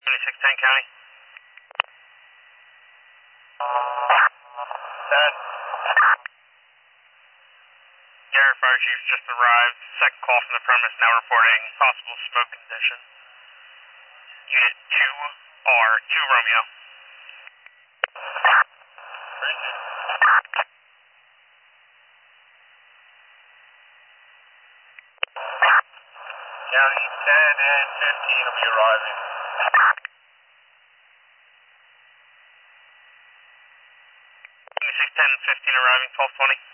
2610 County. 10. Garrett Fire Chief just arrived. Second call from the premise, now reporting possible smoke condition. Unit 2R2 Romeo. County 10 and 15 will be arriving. 2610 and 15 arriving, 1220.